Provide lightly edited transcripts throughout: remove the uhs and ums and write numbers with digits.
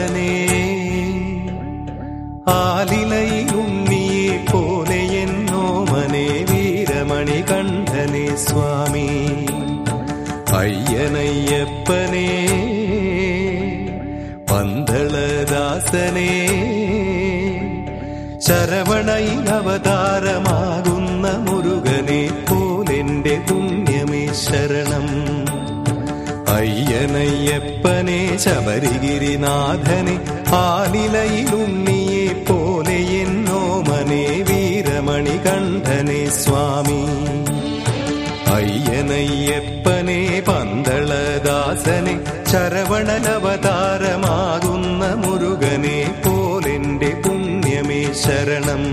നാഥനേ, ആലിലയിലുണ്ണിയെ പോലെ എന്നോമനെ വീരമണി കണ്ഠനെ സ്വാമി. അയ്യനയ്യപ്പനേ, പന്തളദാസനേ, ശരവണയിൽ അവതാരമാകുന്ന മുരുകനെ പോലെന്റെ പുണ്യമേ ശരണം. അയ്യനയ്യപ്പനെ, ശബരിഗിരിനാഥനെ, ആലിലയിലുണ്ണിയെ പോലെ എന്നോമനെ വീരമണി കണ്ഠനെ സ്വാമി. അയ്യനയ്യപ്പനെ, പന്തളദാസനെ, ശരവണനവതാരമാകുന്ന മുരുകനെ പോലെന്റെ പുണ്യമേ ശരണം.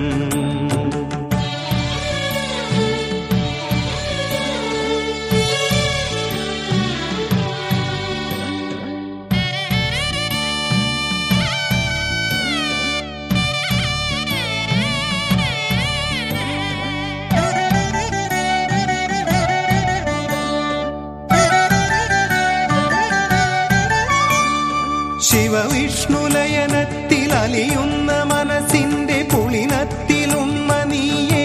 ശിവവിഷ്ണുലയനത്തിൽ അലിയുന്ന മനസ്സിന്റെ പുളിനത്തിലുമ്മ നീയേ,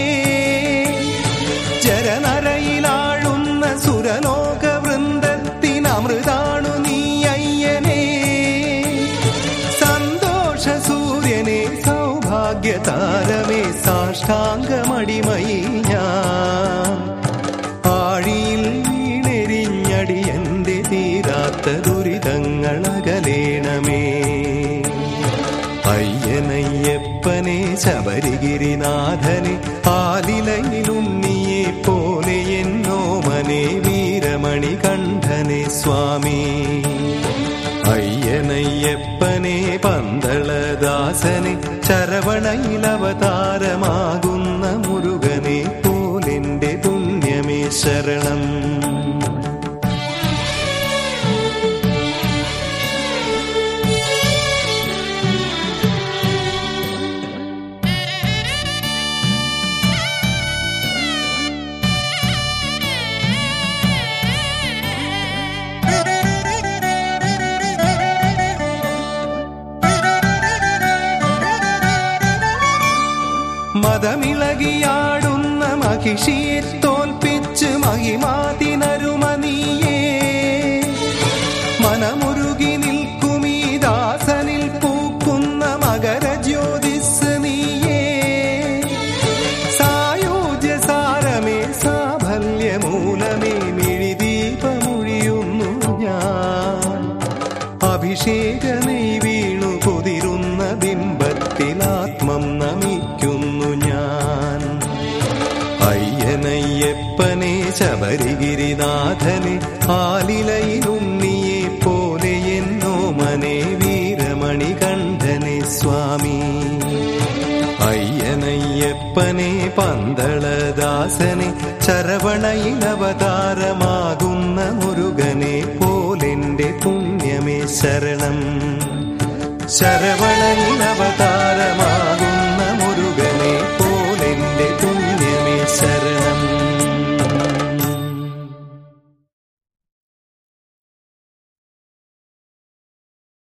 ജരനരയിലാഴുന്ന സുരലോക വൃന്ദത്തിനമൃതാണു നീ അയ്യനേ. സന്തോഷ സൂര്യനെ, സൗഭാഗ്യതാരമേ, സാഷ്ടാംഗമടിമയി ഞാൻ. ആഴിയിൽ വീണെരിഞ്ഞടിയന്റെ തീരാത്ത ദുരിതങ്ങളകലേണമേ. അയ്യനയ്യപ്പനെ, ശബരിഗിരിനാഥനെ, ആലിലയിലുണ്ണിയെ പോലെ എന്നോമനെ വീരമണി കണ്ഠനെ സ്വാമി. അയ്യനയ്യപ്പനെ, പന്തളദാസനെ, ശരവണയിലവതാരമാകുന്ന മുരുകനെ പോലെന്റെ പുണ്യമേ ശരണം. മതമിളകിയാടുന്ന മഹിഷിയെ തോൽപ്പിച്ച് മഹിമാതിനരുമനീയേ, മനമുരുകി നിൽക്കുമീ ദാസനിൽ പൂക്കുന്ന മകരജ്യോതിസ് നീയേ. സായോജ്യസാരമേ, സാഫല്യമൂലമേ, മിഴിദീപമൊഴിയുന്നു ഞാൻ. അഭിഷേക നെയ് വീണു കുതിരുന്ന ബിംബത്തിലാത്മം നമിക്കുന്നു ഞാൻ. അയ്യനയ്യപ്പനെ, ശബരിഗിരിനാഥനെ, ആലിലയിലുണ്ണിയെ പോലെ എന്നോമനെ വീരമണി കണ്ഠനെ സ്വാമി. അയ്യനയ്യപ്പനെ, പന്തളദാസനെ, ശരവണയിലവതാരമാകുന്ന മുരുകനെ പോലെന്റെ പുണ്യമേ ശരണം. ശരവണയിലവതാര